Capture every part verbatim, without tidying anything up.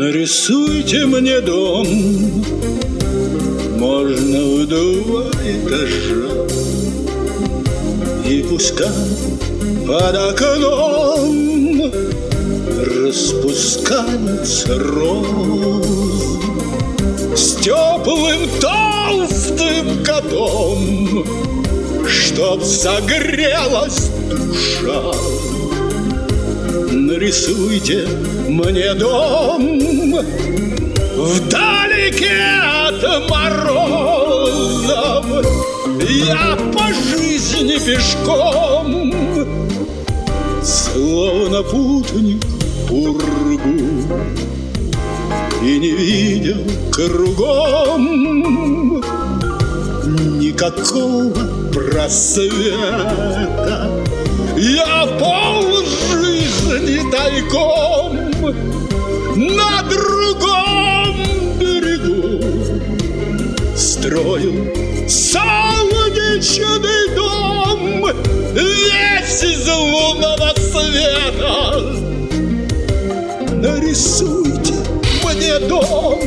Нарисуйте мне дом, можно в два этажа, и пускай под окном распускаются розы с теплым толстым котом, чтоб согрелась душа. Нарисуйте мне дом вдалеке от морозов, я по жизни пешком, словно путник пургу, и не видел кругом никакого просвета. Я полжизни тайком на другом берегу строю солнечный дом, весь из лунного света. Нарисуйте мне дом,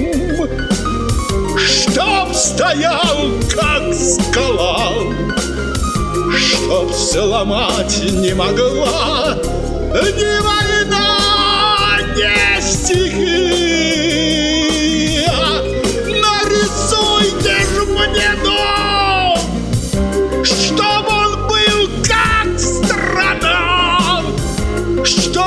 чтоб стоял, как скала, чтоб сломать не могла ни война, ни стихия. Нарисуйте ж мне дом, чтоб он был как страна, чтоб